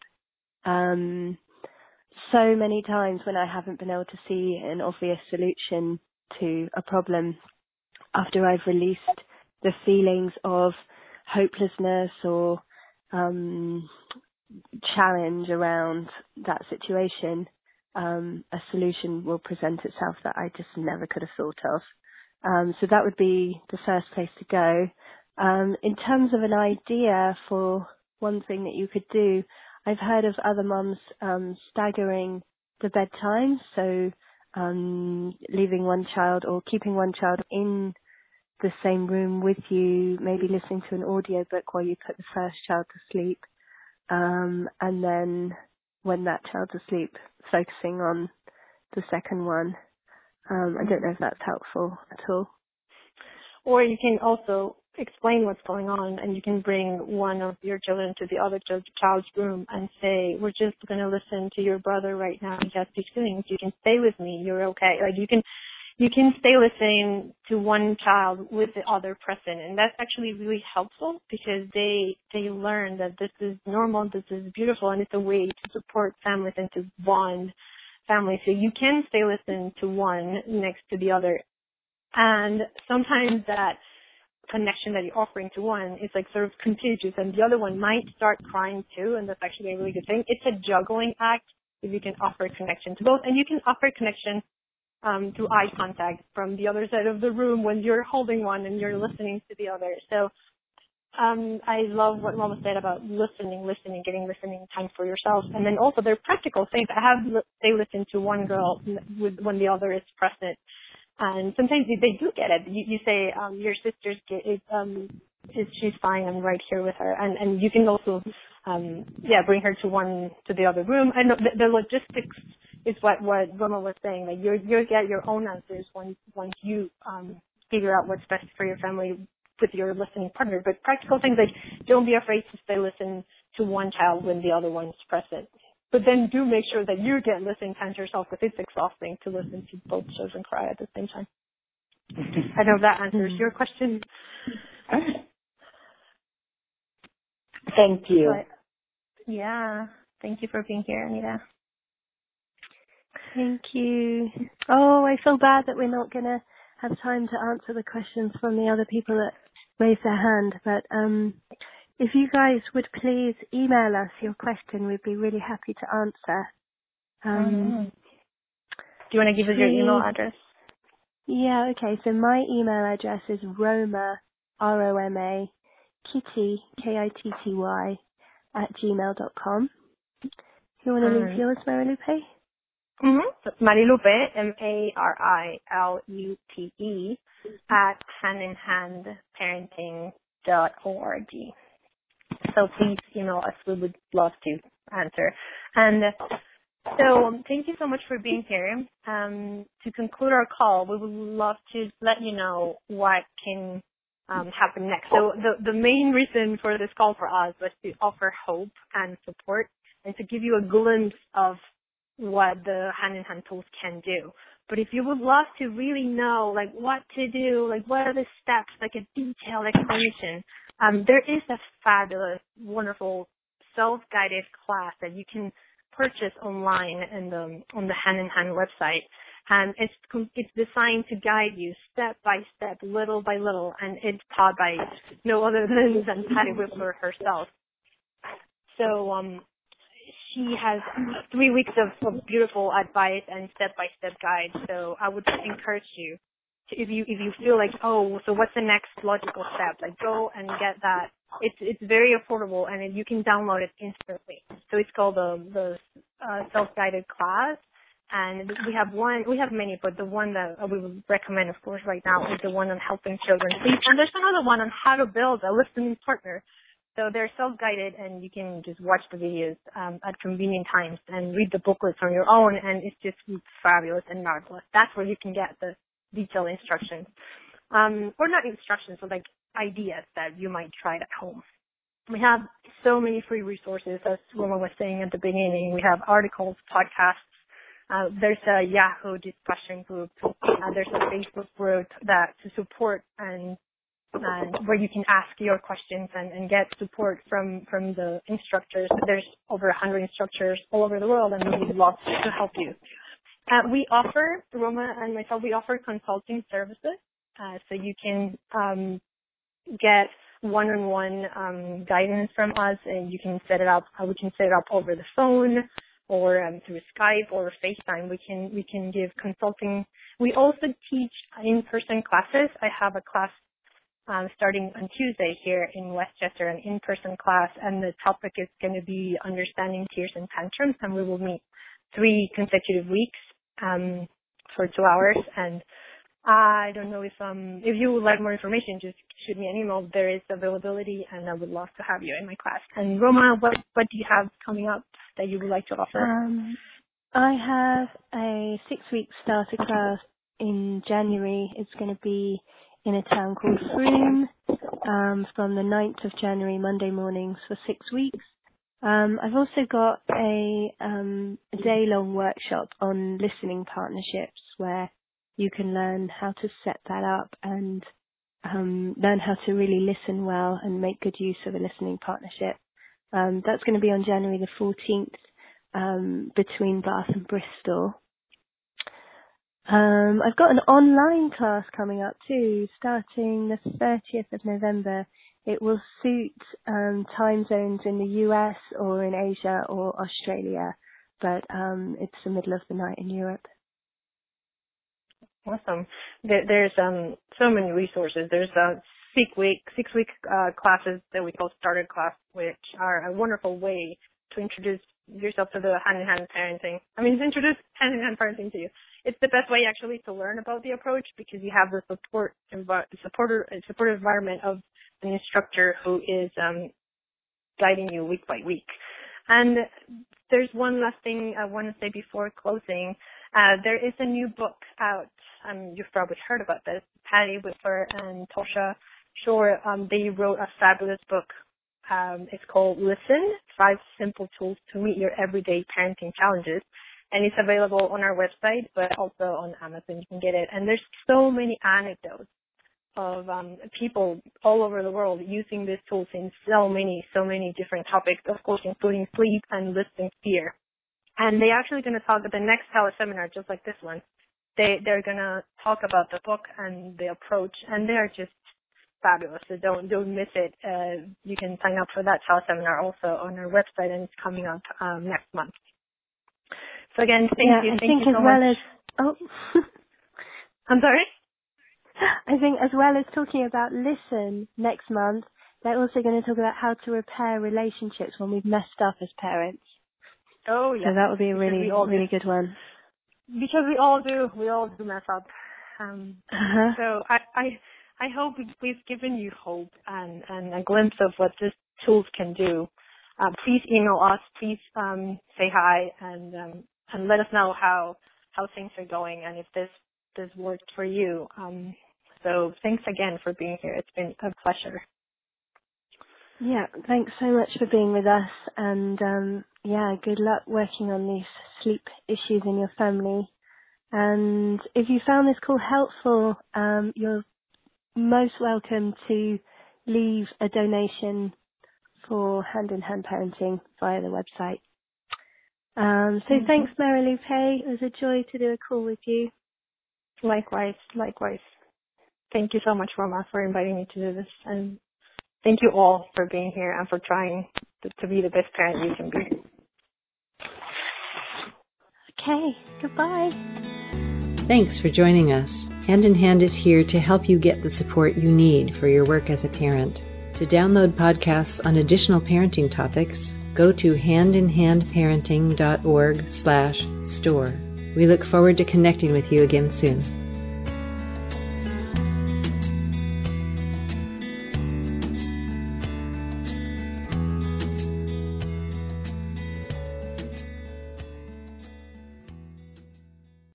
So many times when I haven't been able to see an obvious solution to a problem after I've released the feelings of hopelessness or challenge around that situation, a solution will present itself that I just never could have thought of. So that would be the first place to go. In terms of an idea for one thing that you could do, I've heard of other mums staggering the bedtime, so leaving one child or keeping one child in the same room with you, maybe listening to an audiobook while you put the first child to sleep, and then when that child's asleep, focusing on the second one. I don't know if that's helpful at all. Or you can also explain what's going on, and you can bring one of your children to the other child's room and say, we're just going to listen to your brother right now. He has these feelings. You can stay with me. You're okay. Like you can stay listening to one child with the other present. And that's actually really helpful because they learn that this is normal, this is beautiful, and it's a way to support families and to bond families. So you can stay listening to one next to the other. And sometimes that connection that you're offering to one is like sort of contagious, and the other one might start crying too, and that's actually a really good thing. It's a juggling act if you can offer connection to both, and you can offer connection through eye contact from the other side of the room when you're holding one and you're listening to the other. So I love what Mama said about listening, getting listening time for yourself. And then also there are practical things. They listen to one girl when the other is present. And sometimes they do get it. You say, your sister's get it, she's fine, I'm right here with her. And you can also, bring her to the other room. I know the logistics is what Roma was saying. Like you'll get your own answers once you, figure out what's best for your family with your listening partner. But practical things like don't be afraid to stay listen to one child when the other one's present. But then do make sure that you get listening time to yourself, because it's exhausting to listen to both children cry at the same time. I know that answers your question. Thank you. But, yeah. Thank you for being here, Anita. Thank you. Oh, I feel bad that we're not going to have time to answer the questions from the other people that raised their hand. But if you guys would please email us your question, we'd be really happy to answer. Do you want to give us your email address? Yeah, okay. So my email address is Roma, Roma, Kitty, Kitty, @gmail.com. You want to leave yours, Marilupe? Mm-hmm. Marilupe, Marilute, @handinhandparenting.org. So please email us. We would love to answer. And so thank you so much for being here. To conclude our call, we would love to let you know what can happen next. So the main reason for this call for us was to offer hope and support and to give you a glimpse of what the hand-in-hand tools can do. But if you would love to really know, like, what to do, like, what are the steps, like a detailed explanation, there is a fabulous, wonderful self-guided class that you can purchase online on the Hand-in-Hand website. And it's designed to guide you step by step, little by little, and it's taught by no other than Patty Whippler herself. So she has 3 weeks of beautiful advice and step-by-step guide. So I would encourage you to, if you feel like, oh, so what's the next logical step? Like, go and get that. It's very affordable, and you can download it instantly. So it's called the self-guided class. And we have many, but the one that we would recommend, of course, right now is the one on helping children sleep. And there's another one on how to build a listening partner. So they're self-guided, and you can just watch the videos at convenient times and read the booklets on your own, and it's just fabulous and marvelous. That's where you can get the detailed instructions. Or not instructions, but like ideas that you might try at home. We have so many free resources, as Roma was saying at the beginning. We have articles, podcasts. There's a Yahoo discussion group. There's a Facebook group to support and where you can ask your questions and get support from the instructors. There's over 100 instructors all over the world, and we would love to help you. We offer, Roma and myself, we offer consulting services. So you can get one-on-one guidance from us, and you can set it up. We can set it up over the phone, or through Skype or FaceTime. We can give consulting. We also teach in-person classes. I have a class starting on Tuesday here in Westchester, an in-person class, and the topic is going to be understanding tears and tantrums, and we will meet 3 consecutive weeks for 2 hours. And I don't know if you would like more information, just shoot me an email. There is availability, and I would love to have you in my class. And Roma, what do you have coming up that you would like to offer? I have a 6-week starter class in January. It's going to be in a town called Frome from the 9th of January, Monday mornings for 6 weeks. I've also got a day-long workshop on listening partnerships where you can learn how to set that up and learn how to really listen well and make good use of a listening partnership. That's going to be on January the 14th between Bath and Bristol. I've got an online class coming up too, starting the 30th of November. It will suit time zones in the US or in Asia or Australia, but it's the middle of the night in Europe. Awesome. There's so many resources. There's 6-week classes that we call starter class, which are a wonderful way to introduce yourself to the hand-in-hand parenting. I mean, to introduce hand-in-hand parenting to you. It's the best way actually to learn about the approach, because you have the supportive environment of an instructor who is guiding you week by week. And there's one last thing I want to say before closing. There is a new book out. You've probably heard about this. Patty Whippler and Tosha Shore, they wrote a fabulous book. It's called Listen, 5 Simple Tools to Meet Your Everyday Parenting Challenges. And it's available on our website, but also on Amazon. You can get it. And there's so many anecdotes of people all over the world using these tools in so many different topics, of course, including sleep and listening fear. And they're actually going to talk at the next teleseminar, just like this one. They're going to talk about the book and the approach, and they are just fabulous. So don't miss it. You can sign up for that teleseminar also on our website, and it's coming up next month. So again, thank you so much. I'm sorry? I think as well as talking about Listen next month, they're also going to talk about how to repair relationships when we've messed up as parents. Oh, yeah. So that would be a really good one. Because we all do mess up. So I hope we've given you hope and a glimpse of what these tools can do. Please email us. Please say hi and let us know how things are going and if this worked for you. So thanks again for being here. It's been a pleasure. Yeah, thanks so much for being with us, and good luck working on these sleep issues in your family. And if you found this call helpful, you're most welcome to leave a donation for Hand in Hand Parenting via the website. So thanks, Marilu Pei. It was a joy to do a call with you. Likewise. Thank you so much, Roma, for inviting me to do this. And thank you all for being here and for trying to be the best parent you can be. Okay, goodbye. Thanks for joining us. Hand in Hand is here to help you get the support you need for your work as a parent. To download podcasts on additional parenting topics, go to handinhandparenting.org/store. We look forward to connecting with you again soon.